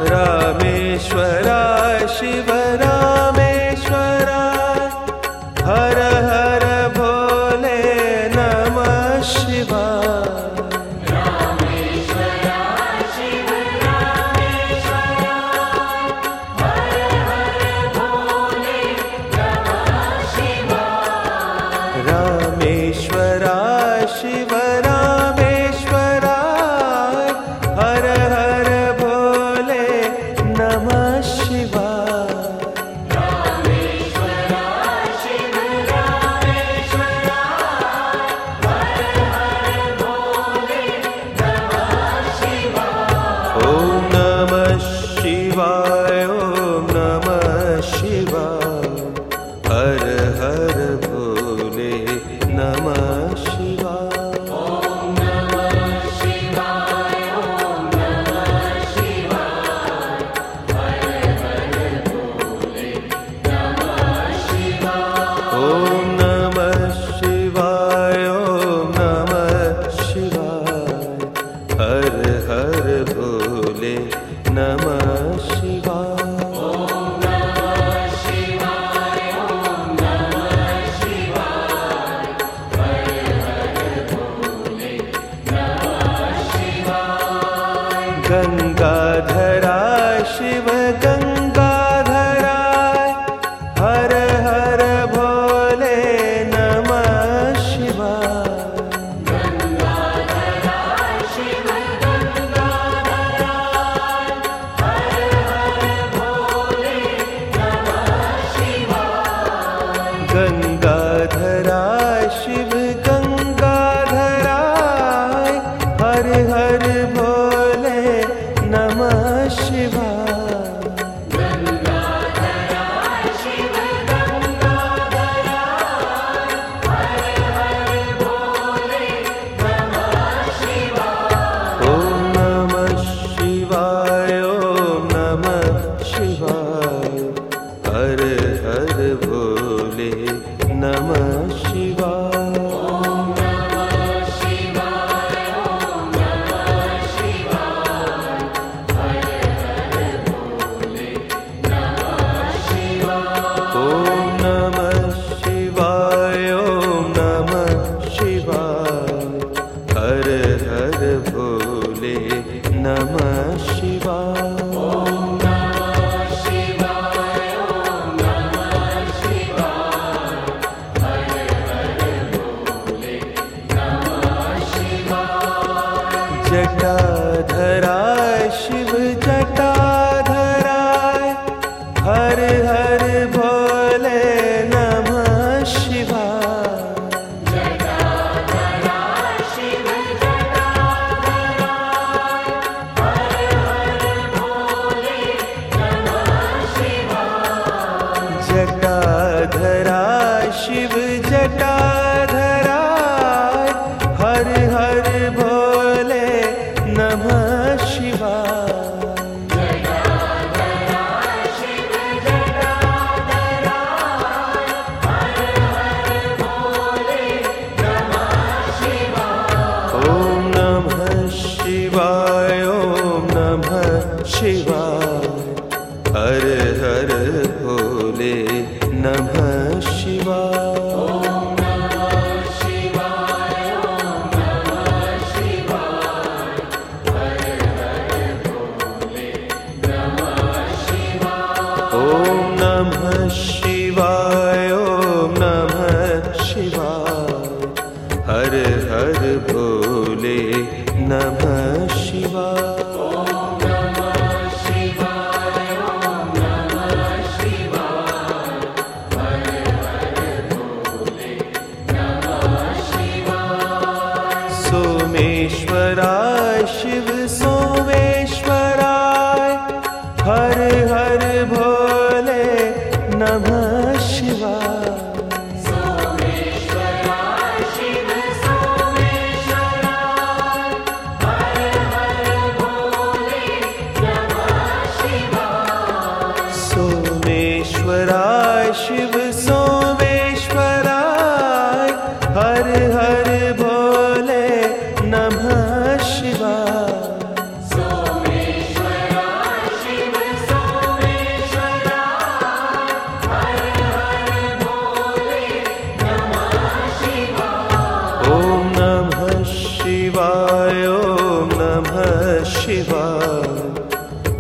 रामेश्वराय शिव रामेश्वराय हर हर भोले नमः शिवाय। रामेश्वराय शिव रामेश्वराय हर हर भोले नमः शिवाय। रामेश्वराय शिव रामेश्वराय हर हर भोले नमः शिवाय। रामेश्वराय शिव रामेश्वराय हर हर भोले नमः शिवाय। ओम नमः शिवाय ओम नमः शिवाय हर हर भोले नमः शिवाय। ओम नमः शिवाय ओम नमः शिवाय हर हर भोले नमः शिवाय। ओम नमः शिवाय ओम नमः शिवाय हर हर भोले नमः शिवाय। ओम नमः शिवाय ओम नमः शिवाय हर हर भोले नमः शिवाय। गंगाधराय शिव गंगाधराय हर हर भोले नमः शिवाय। गंगाधराय शिव गंगाधराय हर हर भोले नमः शिवाय। गंगाधराय शिव गंगाधराय हर हर भोले नमः शिवाय। गंगाधराय शिव गंगाधराय हर हर भोले नमः शिवाय। ओम नमः शिवाय ओम नमः शिवाय हर हर भोले नमः शिवाय। ओम नमः शिवाय ओम नमः शिवाय हर हर भोले नमः शिवाय। ओम नमः शिवाय ओम नमः शिवाय हर हर भोले नमः शिवाय। ओम नमः शिवाय ओम नमः शिवाय हर हर भोले नमः शिवाय। जटाधराय शिव जटाधराय हर हर भोले नमः शिवाय। जटाधराय शिव जटाधराय हर हर भोले नमः शिवाय। जटाधराय शिव जटाधराय हर हर भोले नमः शिवाय। जटाधराय शिव जटाधराय हर हर भोले नमः शिवाय। ओम नमः शिवाय ओम नमः शिवाय हर हर भोले नमः शिवाय। ओम नमः शिवाय ओम नमः शिवाय हर हर भोले नमः शिवाय। ओम नमः शिवाय ओम नमः शिवाय हर हर भोले नमः शिवाय। ओम नमः शिवाय ओम नमः शिवाय हर हर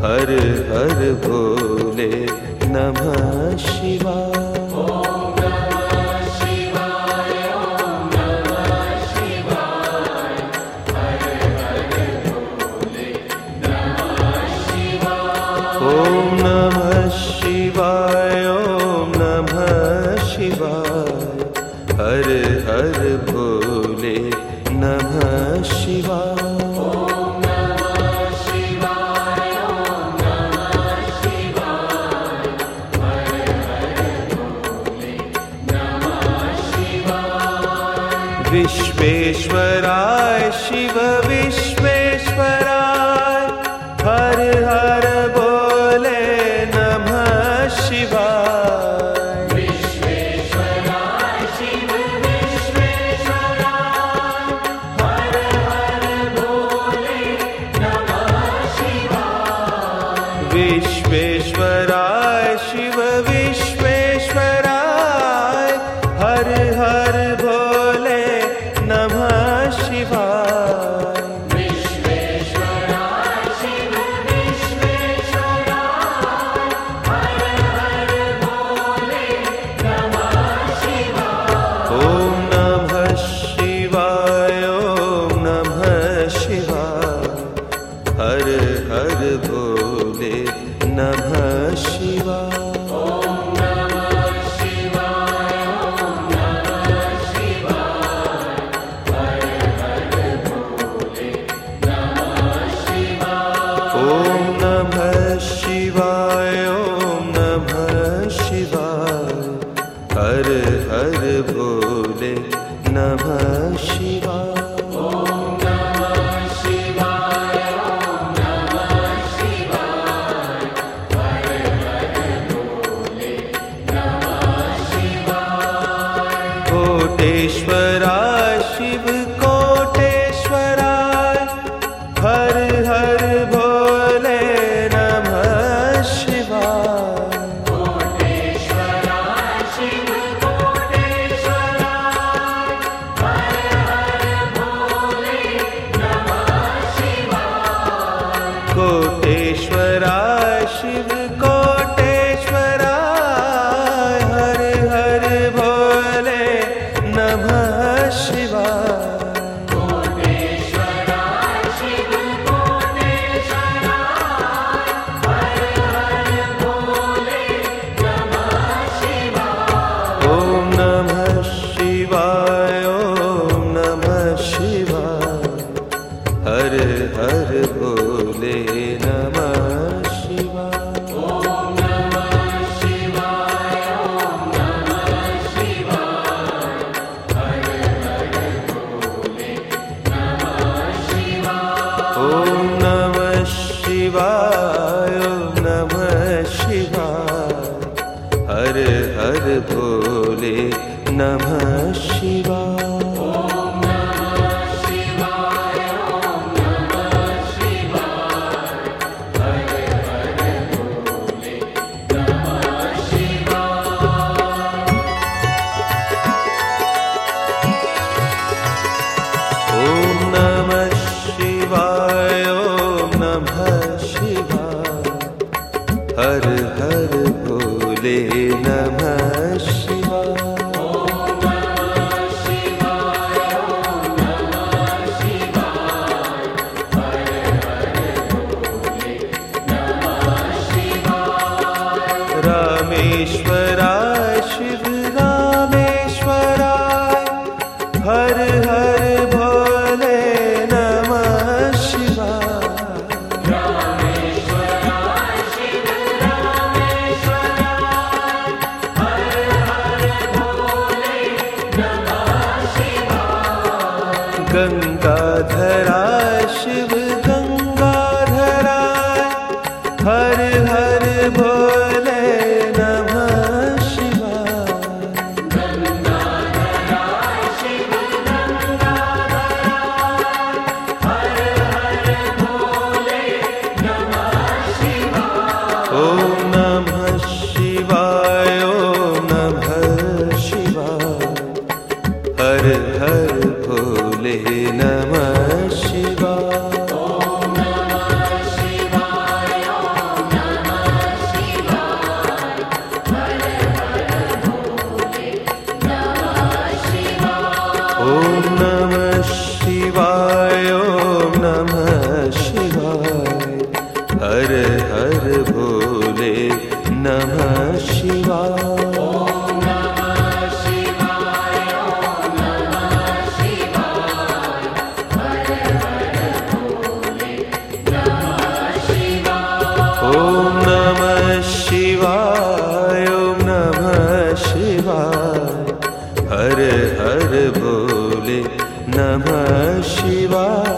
हर हर भोले नमः शिवाय। ओम नमः शिवाय, ओम नमः शिवाय, हर हर भोले नमः शिवाय। ओम नमः शिवाय, ओम नमः शिवाय, हर हर भोले नमः शिवाय। विश्वेश्वराय शिव विश्वेश्वराय, हर हर भोले नमः शिवाय। विश्वेश्वराय शिव विश्वेश्वराय, हर हर भोले नमः शिवाय। विश्वेश्वराय शिव विश्वेश्वराय, हर हर भोले नमः शिवाय। विश्वेश्वराय शिव विश्वेश्वराय, हर हर भोले नमः शिवाय। ओम नमः शिवाय, ओम नमः शिवाय, हर हर भोले नमः शिवाय। ओम नमः शिवाय, ओम नमः शिवाय, हर हर भोले नमः शिवाय। ओम नमः शिवाय, ओम नमः शिवाय, हर हर भोले नमः शिवाय। ओम नमः शिवाय, ओम नमः शिवाय, हर हर भोले नमः शिवाय। कोटेश्वराय शिव कोटेश्वराय, हर हर भोले नमः शिवाय। कोटेश्वराय शिव कोटेश्वराय, हर हर भोले नमः शिवाय। कोटेश्वराय शिव कोटेश्वराय, हर हर भोले नमः शिवाय। कोटेश्वराय शिव कोटेश्वराय, हर हर भोले नमः शिवाय। ओम नमः शिवाय, ओम नमः शिवाय, हर हर भोले नमः शिवाय। ओम नमः शिवाय, ओम नमः शिवाय, हर हर भोले नमः शिवाय। ओम नमः शिवाय, ओम नमः शिवाय, हर हर भोले नमः शिवाय। ओम नमः शिवाय, ओम नमः शिवाय, हर हर भोले नमः शिवाय। ओम नमः शिवाय, ओम नमः शिवाय, हर हर भोले नमः शिवाय। ओम नमः शिवाय, ओम नमः शिवाय, हर हर भोले नमः शिवाय। रामेश्वराय शिव रामेश्वराय, हर हर भोले नमः शिवाय। रामेश्वराय शिव रामेश्वराय, हर हर भोले नमः शिवाय। गंगाधराय शिव गंगाधराय, हर हर भोले नमः शिवाय। गंगाधराय शिव गंगाधराय, हर हर भोले नमः शिवाय। ओम नमः शिवाय, ओम नमः शिवाय, हर हर भोले नमः शिवाय। ओम नमः शिवाय, ओम भोले नमः शिवाय। ओम नमः शिवाय, ओम नमः शिवाय, हर हर भोले नमः शिवाय।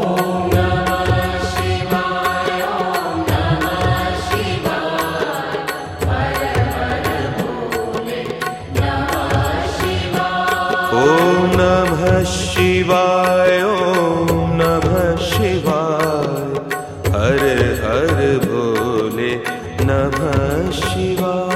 ओम नमः शिवाय, ओम नमः शिवाय, हर हर भोले नमः शिवाय।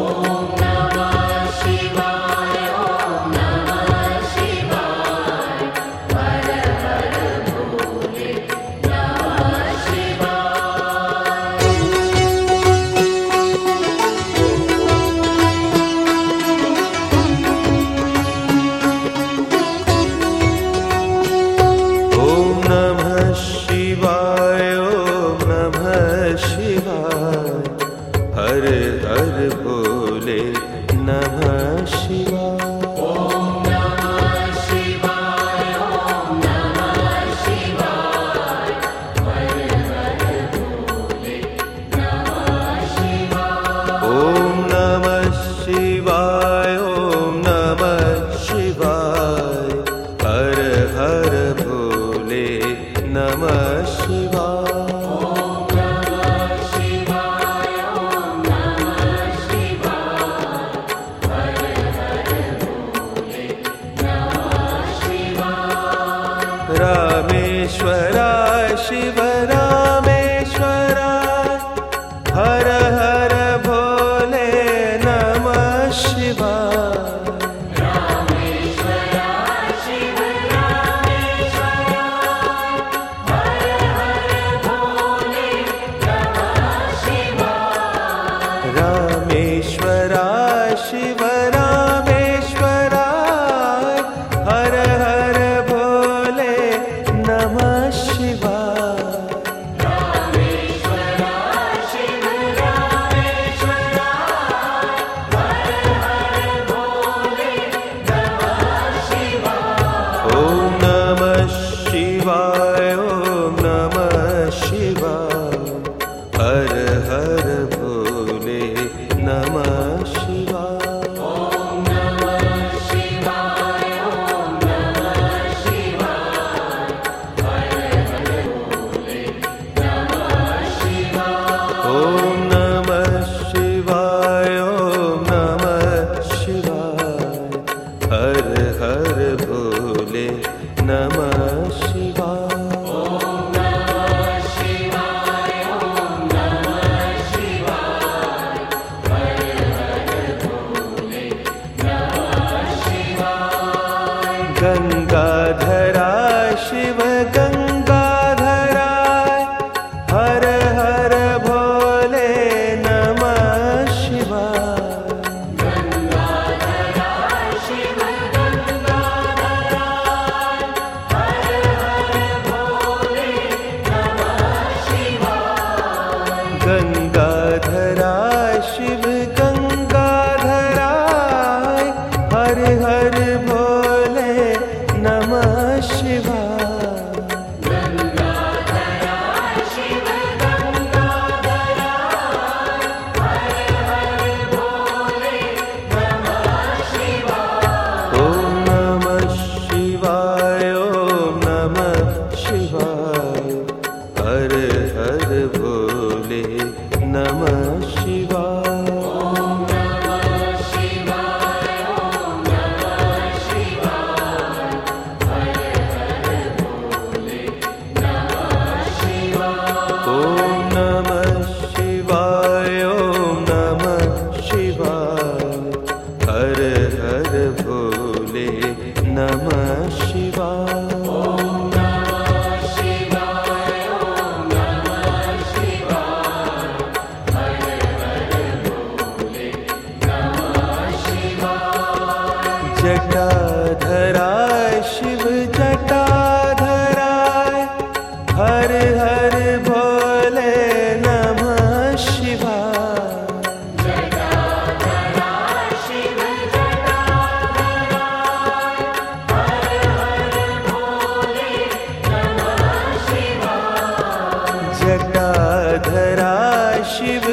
ओम नमः शिवाय, ओम नमः शिवाय, हर हर भोले नमः शिवाय। ओम नमः शिवाय, ओम नमः शिवाय, हर हर भोले नमः शिवाय। रामेश्वराय शिव रामेश्वराय, हर हर भोले नमः शिवाय। रामेश्वराय शिव रामेश्वराय, हर हर भोले नमः शिवाय। ओम नमः शिवाय, ओम नमः शिवाय, हर हर भोले नमः शिवाय। ओम नमः शिवाय, ओम नमः शिवाय, हर हर भोले नमः शिवाय। गंगाधराय शिव गंगाधराय, हर हर भोले नमः शिवाय। गंगाधराय शिव गंगाधराय, हर हर भोले नमः शिवाय। ओम नमः शिवाय, ओम नमः शिवाय, हर हर भोले नमः शिवाय।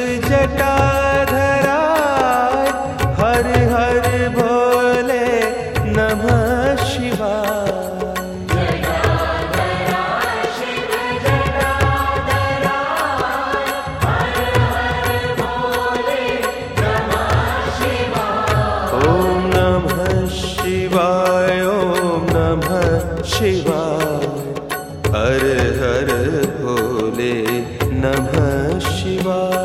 जटाधराय हर हर भोले नमः शिवाय। ओम नमः शिवाय ओम नमः शिवाय हर हर भोले नमः शिवाय।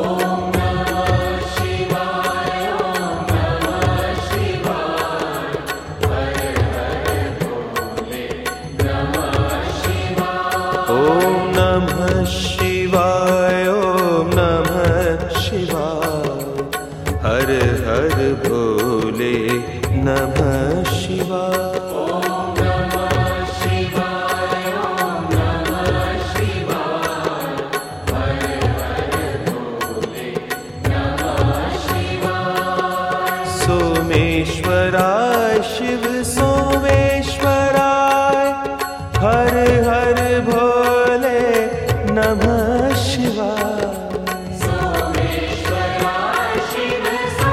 ओम नमः शिवाय ओम नमः शिवाय हर हर भोले नमः शिवाय। सोमेश्वराय शिव सोमेश्वराय हर हर भोले नमः शिवाय। सोमेश्वराय शिव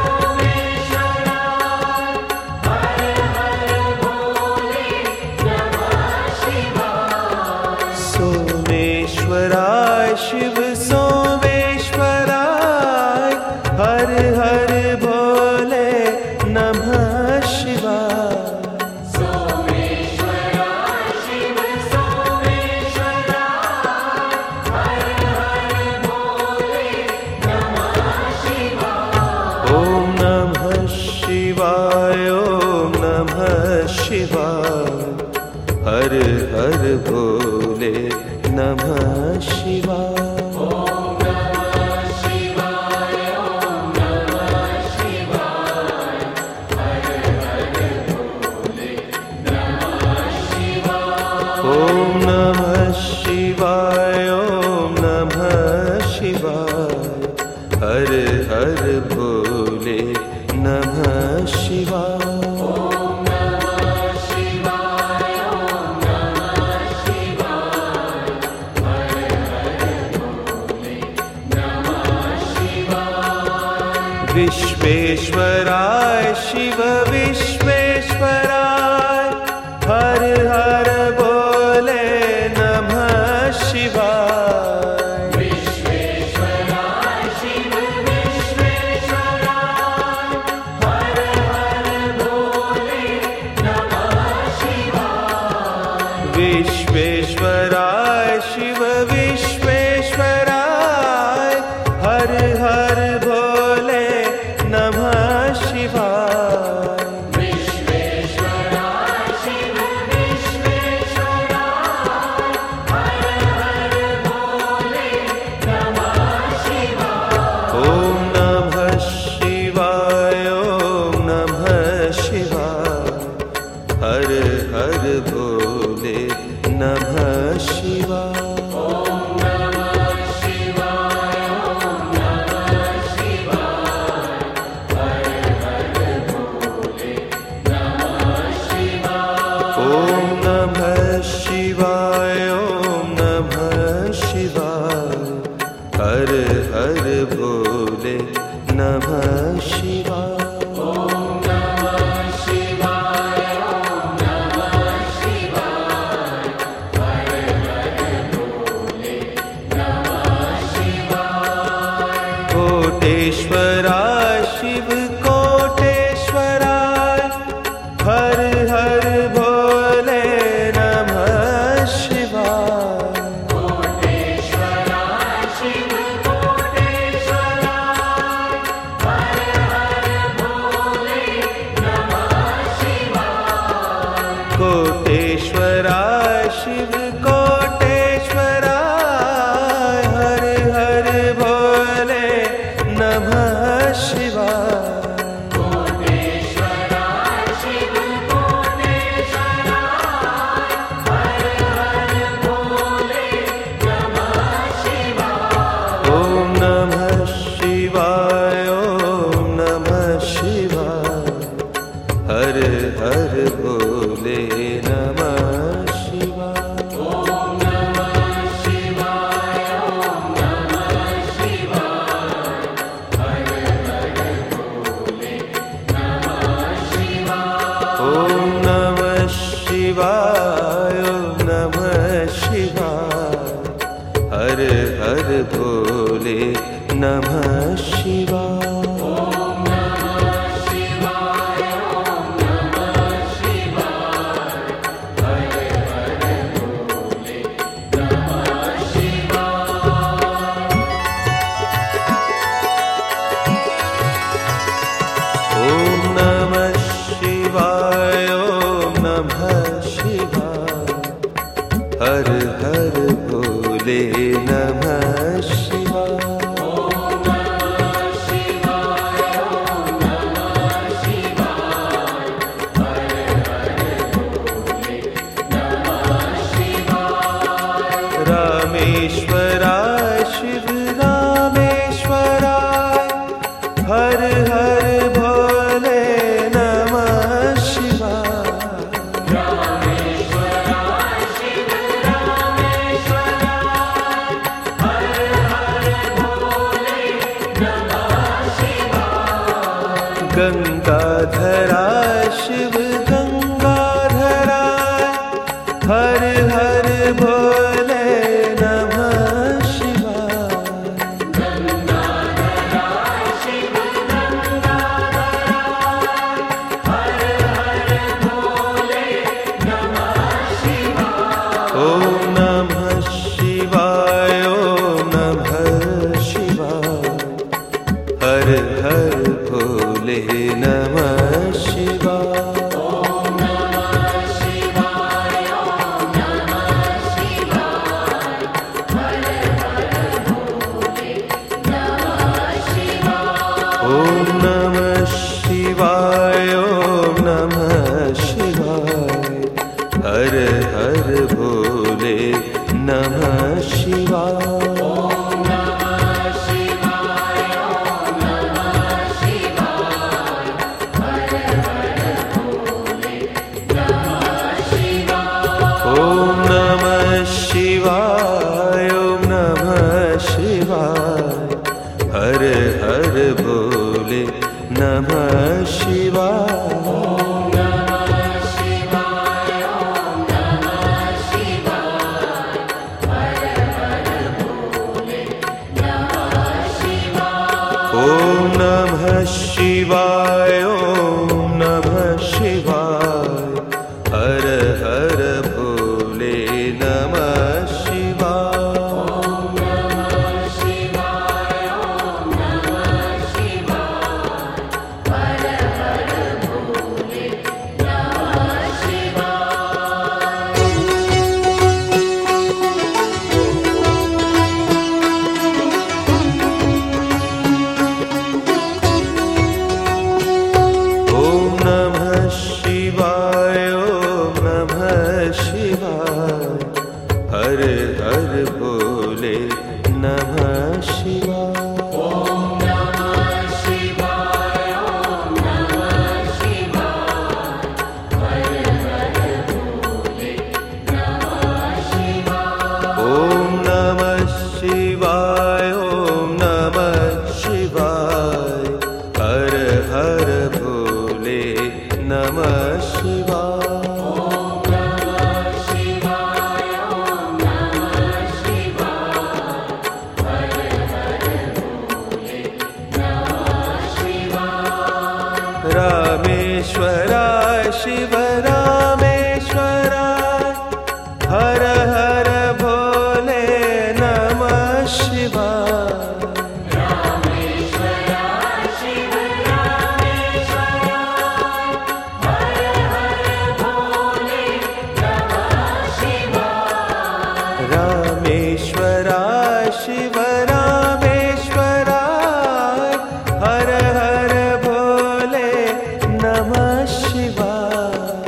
सोमेश्वराय हर हर भोले नमः शिवाय। सोमेश्वराय शिव सोमेश्वराय हर हर भोले नमः शिवाय। सोमेश्वराय शिव सोमेश्वराय हर हर भोले नमः शिवाय। ओम नमः शिवाय ओम नमः शिवाय हर हर भोले नमः शिवाय। ओम नमः शिवाय ओम नमः शिवाय हर हर भोले नमः शिवाय। विश्वेश्वराय शिव विश्वेश्वराय हर हर भोले नमः शिवाय। विश्वेश्वराय शिव विश्वेश्वराय हर हर भोले नमः शिवाय। विश्वेश्वराय शिव विश्वेश्वराय हर हर भोले नमः शिवाय। विश्वेश्वराय शिव विश्वेश्वराय हर हर भोले नमः शिवाय। ओम नमः शिवाय ओम नमः शिवाय हर हर भोले नमः शिवाय। ओम नमः शिवाय ओम नमः शिवाय हर हर भोले नमः शिवाय। कोटेश्वराय शिव कोटेश्वराय हर हर भोले नमः शिवाय। कोटेश्वराय शिव कोटेश्वराय हर हर भोले नमः शिवाय। कोटेश्वराय शिव कोटेश्वराय हर हर भोले नमः शिवाय। कोटेश्वराय शिव कोटेश्वराय हर हर भोले नमः शिवाय। ओम नमः शिवाय ओम नमः शिवाय हर हर भोले नमः शिवाय। ओम नमः शिवाय ओम नमः शिवाय नमः शिवाय। हर हर भोले नमः शिवाय। रामेश्वराय शिव रामेश्वराय हर हर भोले नमः शिवाय। गंगाधरा शिव गंगाधरा हर हर भोले नमः शिवाय। गंगाधरा शिव गंगाधरा हर हर भोले नमः शिवाय। ओम नमः शिवाय ओम नमः शिवाय हर हर भोले नमः शिवाय। ओम नमः शिवाय ओम नमः शिवाय हर हर भोले नमः शिवाय। ओम नमः शिवाय ओम नमः शिवाय हर हर भोले नमः शिवाय। ओम नमः शिवाय ओम नमः शिवाय हर हर भोले नमः शिवाय। ओम नमः शिवाय ओम नमः शिवाय हर हर भोले नमः शिवाय। ओम नमः शिवाय ओम नमः शिवाय हर हर भोले नमः शिवाय। ओम नमः शिवाय ओम नमः शिवाय हर हर भोले नमः शिवाय। ओम नमः शिवाय ओम नमः शिवाय हर हर भोले नमः शिवाय। ओम नमः शिवाय ओम नमः शिवाय हर हर भोले नमः शिवाय। ओम नमः शिवाय ओम नमः शिवाय हर हर भोले नमः शिवाय। ओम नमः शिवाय ओम नमः शिवाय हर हर भोले नमः शिवाय। रामेश्वराय शिव रामेश्वराय हर हर भोले नमः शिवाय। रामेश्वराय शिव रामेश्वराय हर हर भोले नमः शिवाय।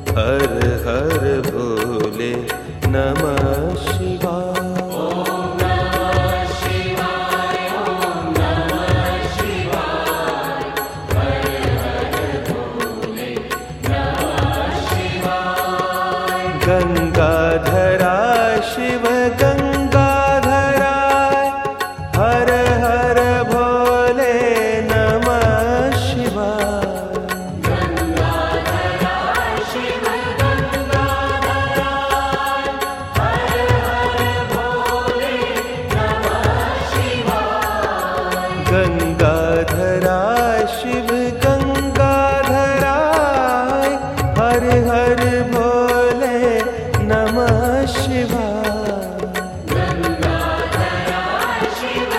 हर हर भोले नमः शिवाय। गंगाधरा शिव गंगाधराय हर हर भोले नमः शिवाय। गंगाधरा शिव गंगाधराय हर हर भोले नमः शिवाय। गंगाधरा शिव गंगाधराय हर हर भोले नमः शिवाय। गंगाधरा शिव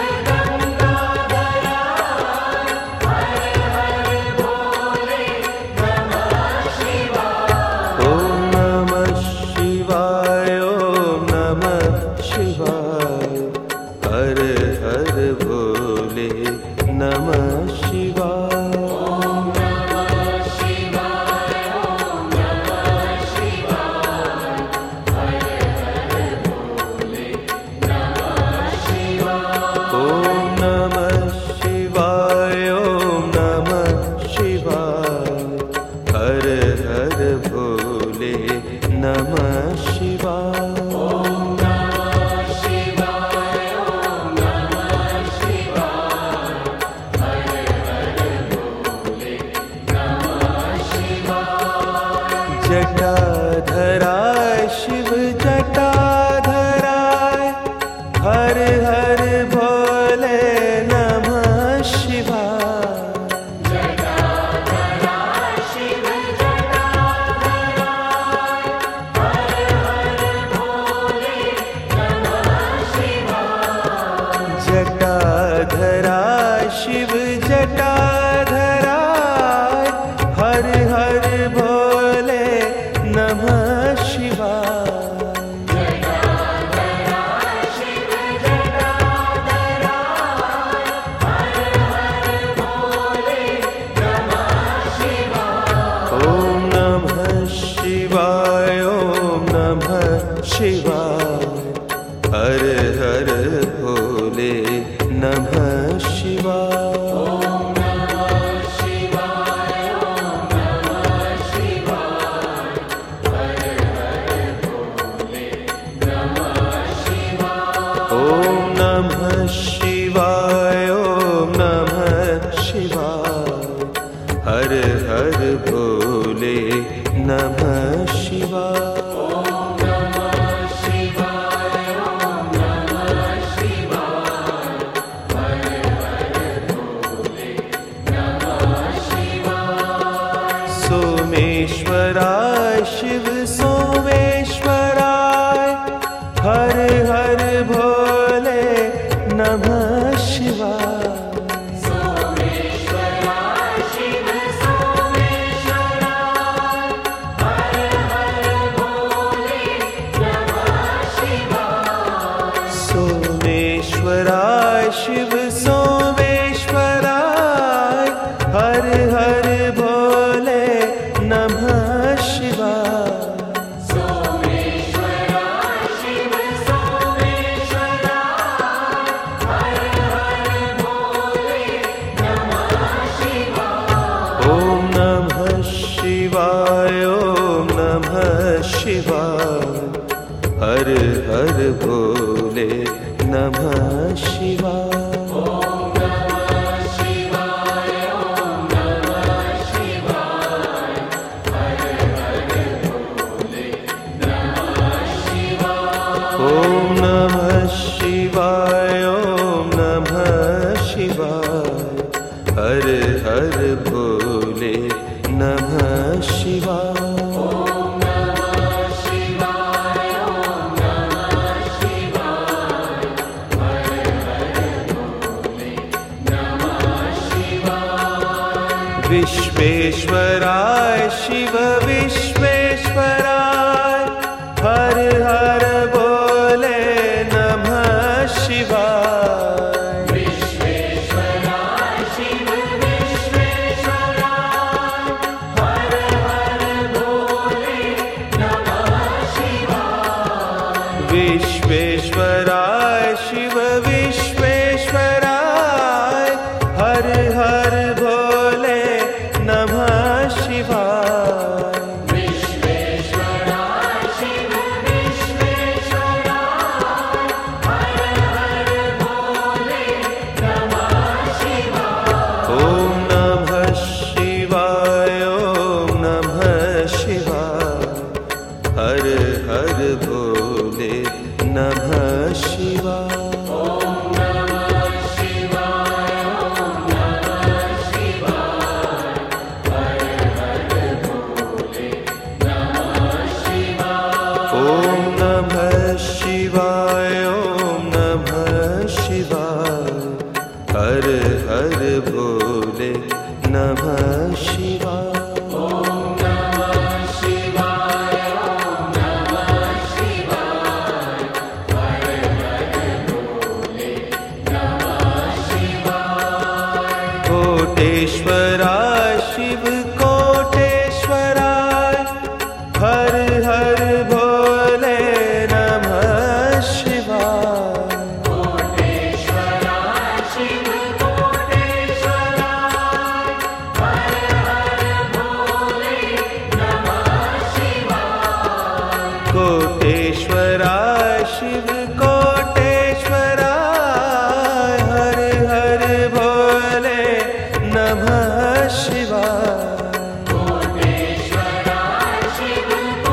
गंगाधराय हर हर भोले नमः शिवाय। ओम नमः शिवाय ओम नमः शिवाय हर हर भोले नमः शिवाय। ओम नमः शिवाय ओम नमः शिवाय हर हर भोले नमः शिवाय। ओम नमः शिवाय ओम नमः शिवाय हर हर भोले नमः शिवाय। ओम नमः शिवाय ओम नमः शिवाय हर हर भोले नमः शिवाय। जटाधरा शिव जटाधराय हर हर भोले नमः शिवाय। जटाधरा शिव जटाधराय हर हर भोले नमः शिवाय। जटाधरा शिव जटाधराय हर हर भोले नमः शिवाय। जटाधरा शिव जटाधराय हर हर भोले नमः शिवाय। ओम नमः शिवाय ओम नमः शिवाय हर हर भोले नमः शिवाय। ओम नमः शिवाय ओम नमः शिवाय हर हर भोले नमः शिवाय। ओम नमः शिवाय ओम नमः शिवाय हर हर भोले नमः शिवाय। ओम नमः शिवाय ओम नमः शिवाय हर हर भोले नमः शिवाय। सोमेश्वराय शिव सोमेश्वराय हर हर भोले नमः शिवाय। सोमेश्वराय शिव सोमेश्वराय हर हर भोले नमः शिवाय। सोमेश्वराय शिव सोमेश्वराय हर हर भोले नमः शिवाय। सोमेश्वराय शिव सोमेश्वराय हर हर भोले नमः शिवाय। ओम नमः शिवाय ओम नमः शिवाय हर हर भोले नमः शिवाय। ओम नमः शिवाय ओम नमः शिवाय हर हर भोले नमः शिवाय। ओम नमः शिवाय ओम नमः शिवाय हर हर भोले नमः शिवाय। ओम नमः शिवाय ओम नमः शिवाय हर हर भोले नमः शिवाय। विश्वेश्वराय शिव विश्वेश्वराय हर हर भोले नमः शिवाय। विश्वेश्वराय शिव विश्वेश्वराय हर हर भोले विश्वेश्वराय शिव विश्वेश्वराय हर हर भोले नमः शिवाय। विश्वेश्वराय शिव विश्वेश्वराय हर हर भोले नमः शिवाय। ओम नमः शिवाय ओम नमः शिवाय हर हर भोले नमः शिवाय। ओम नमः शिवाय ओम नमः शिवाय हर हर भोले नमः शिवाय। ओम नमः शिवाय ओम नमः शिवाय हर हर भोले नमः शिवाय। ओम नमः शिवाय ओम नमः शिवाय हर हर भोले नमः शिवाय। कोटेश्वराय शिव कोटेश्वराय हर हर भोले नमः शिवाय। कोटेश्वराय शिव कोटेश्वराय हर हर भोले नमः शिवाय। कोटेश्वराय शिव कोटेश्वराय हर हर भोले नमः शिवाय। कोटेश्वराय शिव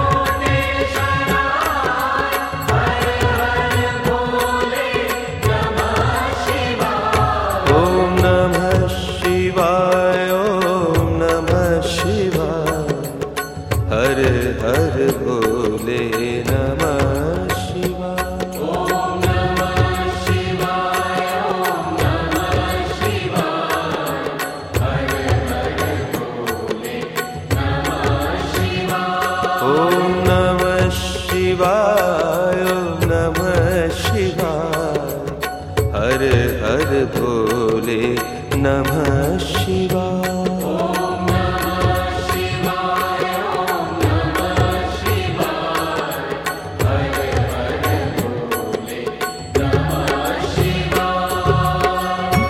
कोटेश्वराय हर हर भोले नमः शिवाय। ओम नमः शिवाय ओम नमः शिवाय हर हर भोले नमः शिवाय। ओम नमः शिवाय ओम नमः शिवाय हर हर भोले नमः शिवाय। ओम नमः शिवाय ओम नमः शिवाय हर हर भोले नमः शिवाय। ओम नमः शिवाय ओम नमः शिवाय हर हर भोले नमः शिवाय।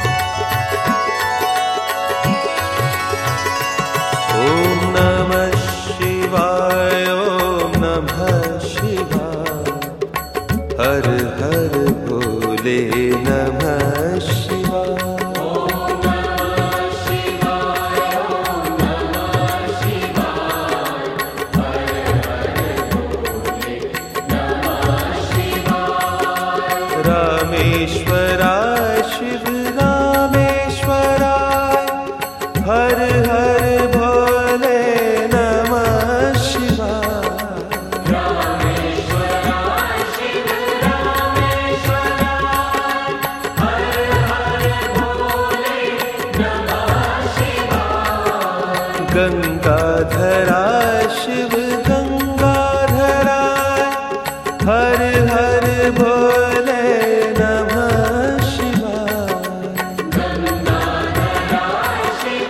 ओम नमः शिवाय ओम नमः शिवाय हर हर भोले नमः शिवाय। ओम नमः शिवाय ओम नमः शिवाय हर हर भोले नमः शिवाय। रामेश्वराय शिव रामेश्वराय हर हर भोले नमः शिवाय। रामेश्वराय शिव रामेश्वराय हर हर भोले नमः शिवाय। गंगाधराय शिव गंगाधराय हर हर भोले नमः शिवाय। गंगाधराय शिव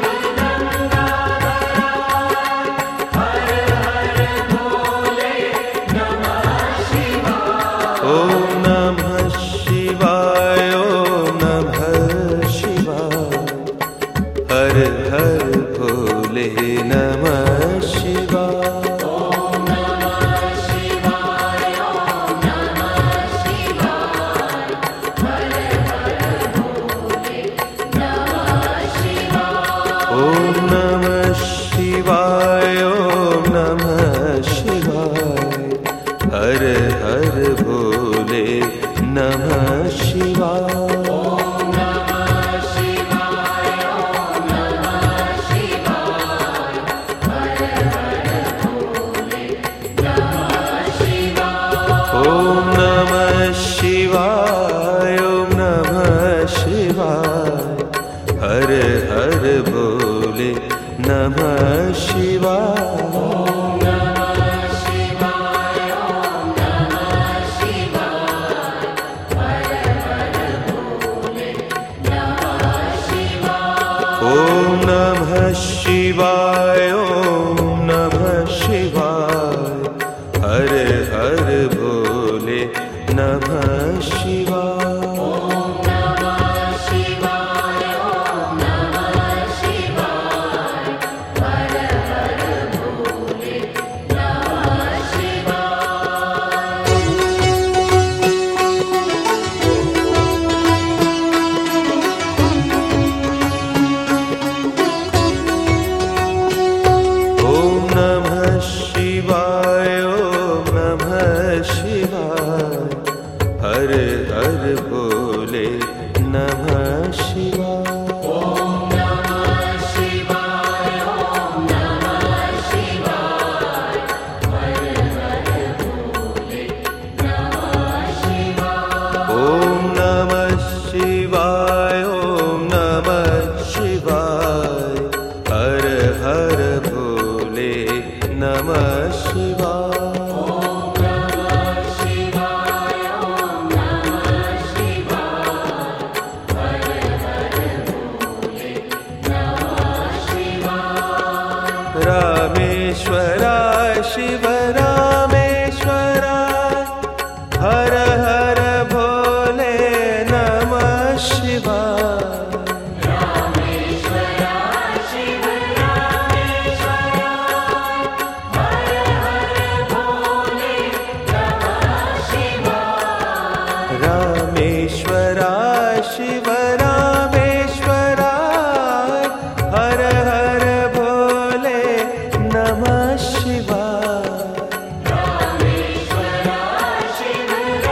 गंगाधराय हर हर भोले नमः शिवाय। ओम नमः शिवाय ओम नमः शिवाय हर हर भोले नमः शिवाय। ओम नमः शिवाय ओम नमः शिवाय हर हर भोले नमः शिवाय। ओम नमः शिवाय ओम नमः शिवाय हर हर भोले नमः शिवाय। ओम नमः शिवाय ओम नमः शिवाय हर हर भोले नमः शिवाय। ओम नमः शिवाय ओम नमः शिवाय हर हर भोले नमः शिवाय। ओम नमः शिवाय ओम नमः शिवाय हर हर भोले नमः शिवाय। ओम नमः शिवाय ओम नमः शिवाय हर हर भोले शिवाय। ॐ नमः शिवाय ॐ नमः शिवाय हर हर भोले नमः शिवाय। ॐ नमः शिवाय ॐ नमः शिवाय हर हर भोले नमः शिवाय। ॐ नमः शिवाय ॐ नमः शिवाय हर हर भोले नमः शिवाय। ॐ नमः शिवाय ॐ नमः शिवाय हर हर भोले नमः शिवाय। ॐ नमः शिवाय ॐ नमः शिवाय हर हर भोले नमः शिवाय। रामेश्वराय शिव रामेश्वराय हर हर भोले नमः शिवाय। रामेश्वराय शिव रामेश्वराय हर हर भोले नमः शिवाय। रामेश्वराय शिव रामेश्वराय हर हर भोले नमः शिवाय। रामेश्वराय शिव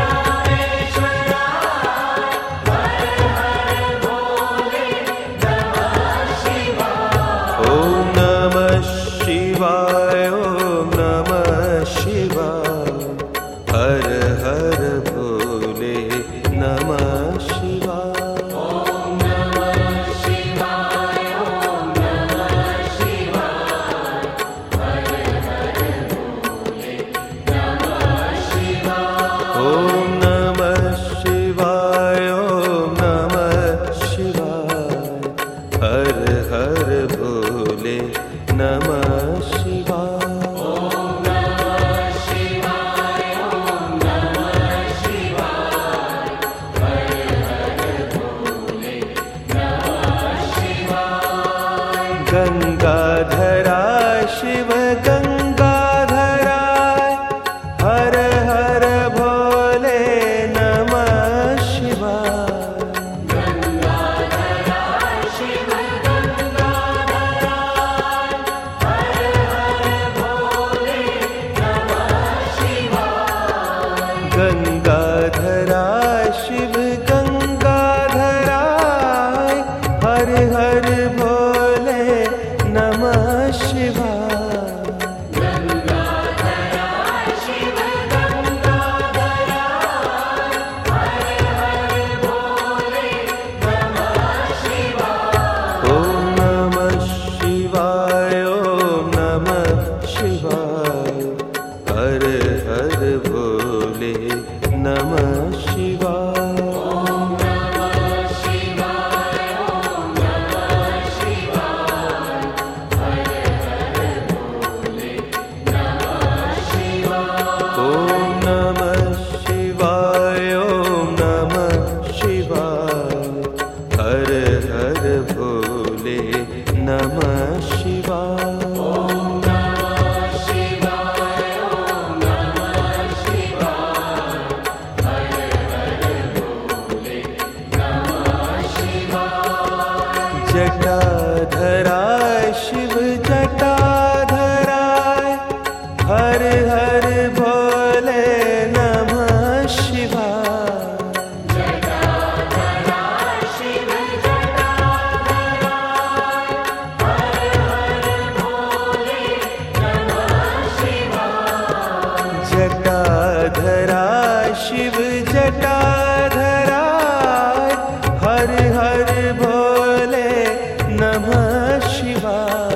रामेश्वराय हर हर भोले नमः शिवाय। ॐ नमः शिवाय ॐ नमः शिवाय हर हर भोले नमः शिवाय। ॐ नमः शिवाय ॐ नमः शिवाय हर हर भोले नमः शिवाय। ॐ नमः शिवाय ॐ नमः शिवाय हर हर भोले नमः शिवाय। ॐ नमः शिवाय ॐ नमः शिवाय हर हर भोले नमः शिवाय। गंगाधराय शिव गंगाधराय हर हर भोले नमः शिवाय। गंगाधराय शिव गंगाधराय हर हर भोले नमः शिवाय। गंगाधराय शिव गंगाधराय हर हर भोले नमः शिवाय। गंगाधराय शिव गंगाधराय हर हर भोले नमः शिवाय। ॐ नमः शिवाय ॐ नमः शिवाय हर हर भोले नमः शिवाय। ॐ नमः शिवाय ॐ नमः शिवाय हर हर भोले नमः शिवाय। ॐ नमः शिवाय ॐ नमः शिवाय हर हर भोले नमः शिवाय। ॐ नमः शिवाय ॐ नमः शिवाय हर हर भोले नमः शिवाय। जटाधराय शिव जटाधराय हर हर भोले नमः शिवाय। जटाधराय शिव जटाधराय हर हर भोले नमः शिवाय। जटाधराय शिव जटाधराय हर हर भोले नमः शिवाय।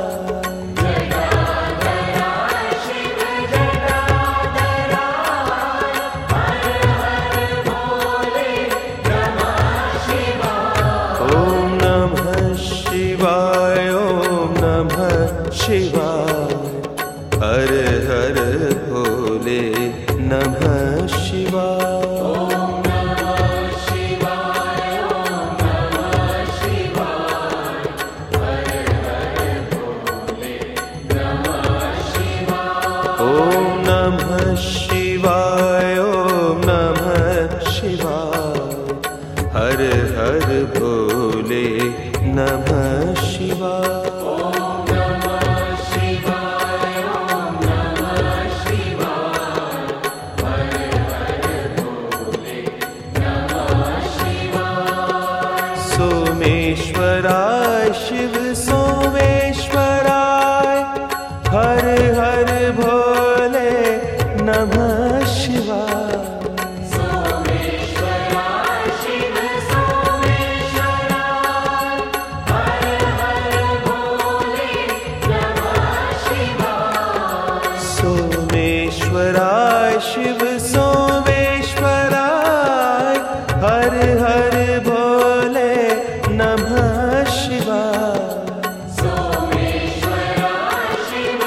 जटाधराय शिव जटाधराय हर हर भोले नमः शिवाय। ॐ नमः शिवाय ॐ नमः शिवाय हर हर भोले नमः शिवाय। ॐ नमः विश्वेश्वराय शिव सोमेश्वराय हर हर भोले नमः शिवाय। सोमेश्वराय शिव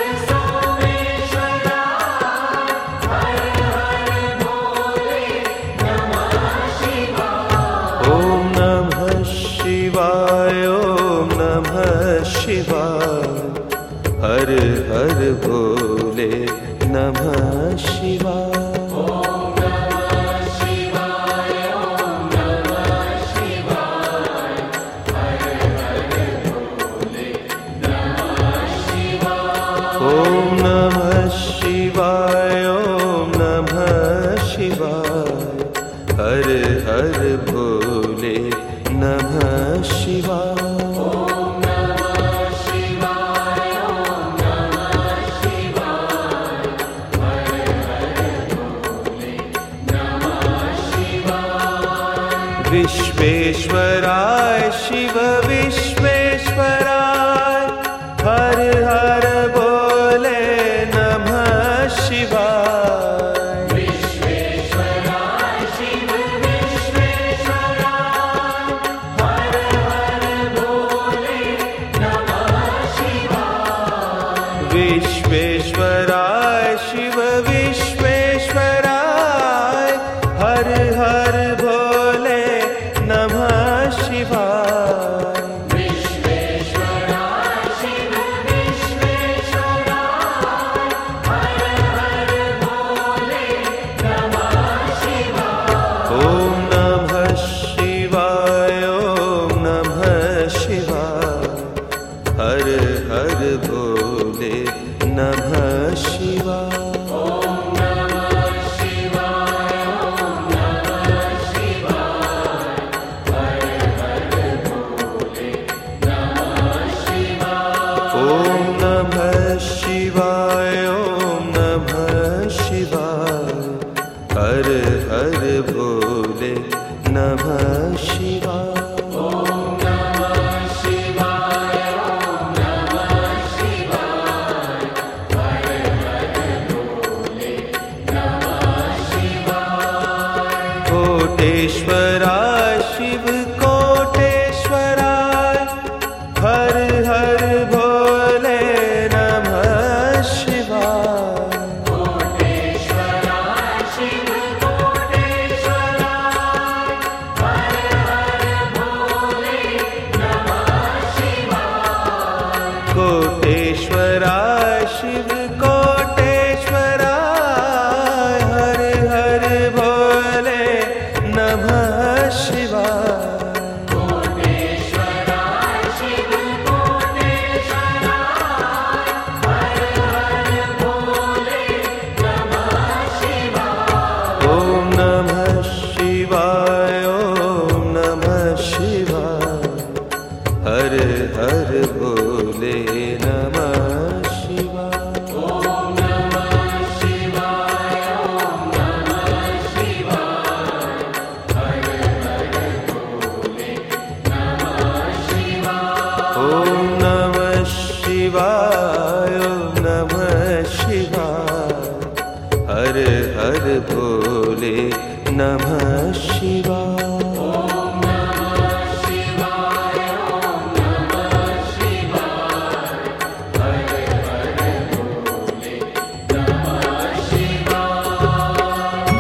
सोमेश्वराय हर हर भोले नमः शिवाय। ओम नमः शिवाय ओम नमः शिवाय हर हर भोले नमः शिवाय। ओम नमः शिवाय ओम नमः शिवाय हर हर भोले नमः शिवाय। ओम नमः शिवाय ओम नमः शिवाय हर हर भोले नमः शिवाय। ओम नमः शिवाय ओम नमः शिवाय हर हर भोले नमः शिवाय। विश्वेश्वराय शिव विश्वेश्वराय हर हर भोले नमः शिवाय। विश्वेश्वराय शिव विश्वेश्वराय हर हर भोले नमः शिवाय। विश्वेश्वराय शिव विश्वेश्वराय हर हर भोले नमः शिवाय। विश्वेश्वराय शिव विश्वेश्वराय हर हर भोले नमः शिवाय। ओम नमः शिवाय ओम नमः शिवाय हर हर भोले नमः शिवाय। ओम नमः शिवाय ओम नमः शिवाय हर हर भोले नमः शिवाय। ओम नमः शिवाय ओम नमः शिवाय हर हर भोले नमः शिवाय। ओम नमः शिवाय ओम नमः शिवाय हर हर भोले नमः शिवाय। कोटेश्वराय शिव कोटेश्वराय हर हर भोले नमः शिवाय। कोटेश्वराय शिव कोटेश्वराय हर हर भोले नमः शिवाय। कोटेश्वराय शिव कोटेश्वराय हर हर भोले नमः शिवाय। कोटेश्वराय शिव कोटेश्वराय हर हर भोले नमः शिवाय। ओम नमः शिवाय ओम नमः शिवाय हर हर भोले नमः शिवाय। ओम नमः शिवाय ओम नमः शिवाय हर हर भोले नमः शिवाय। ओम नमः शिवाय ओम नमः शिवाय हर हर भोले नमः शिवाय। ओम नमः शिवाय ओम नमः शिवाय हर हर भोले नमः शिवाय।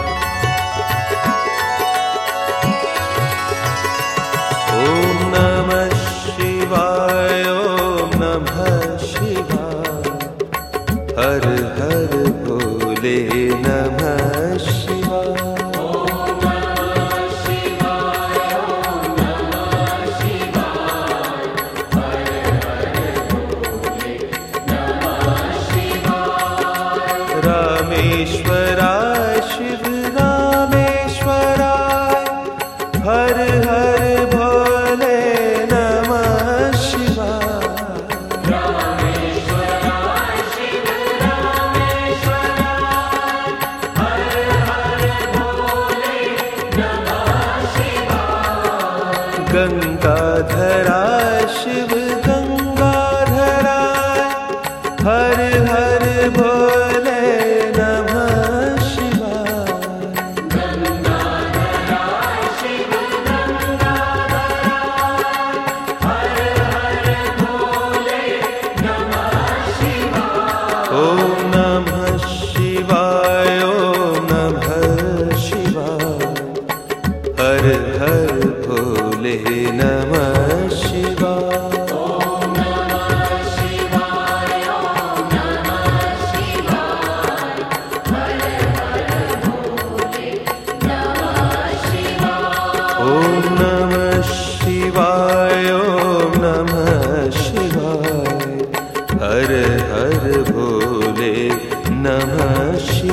ओम नमः शिवाय ओम नमः शिवाय हर हर भोले नमः शिवाय। ओम नमः शिवाय ओम नमः शिवाय हर हर भोले नमः शिवाय। रामेश्वराय शिव रामेश्वराय हर हर भोले नमः शिवाय। रामेश्वराय शिव रामेश्वराय हर हर भोले नमः शिवाय। गंगाधराय शिव गंगाधराय हर हर भोले नमः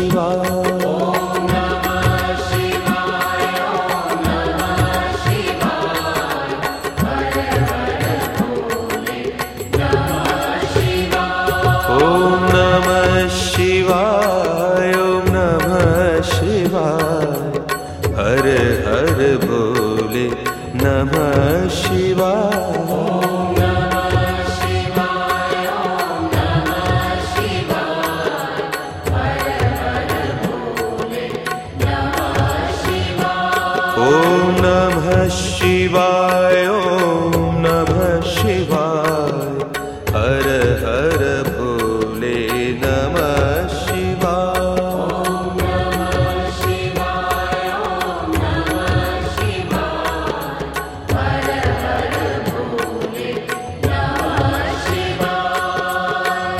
शिवाय। ॐ नमः शिवाय ॐ नमः शिवाय हर हर भोले नमः शिवाय। ॐ नमः शिवाय ॐ नमः शिवाय हर हर भोले नमः शिवाय। ॐ नमः शिवाय ॐ नमः शिवाय हर हर भोले नमः शिवाय। ॐ नमः शिवाय ॐ नमः शिवाय हर हर भोले नमः शिवाय।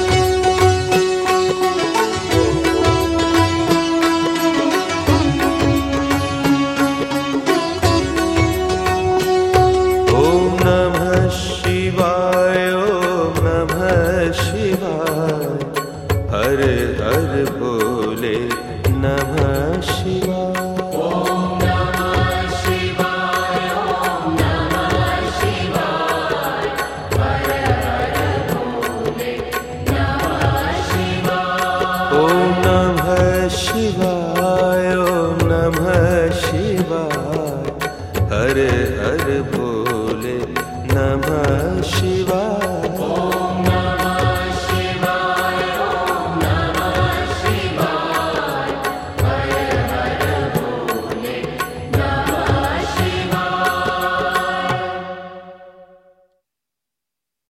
ॐ नमः शिवाय ॐ नमः शिवाय हर हर भोले नमः शिवाय। ॐ नमः शिवाय ॐ नमः शिवाय हर हर भोले नमः शिवाय। ॐ नमः शिवाय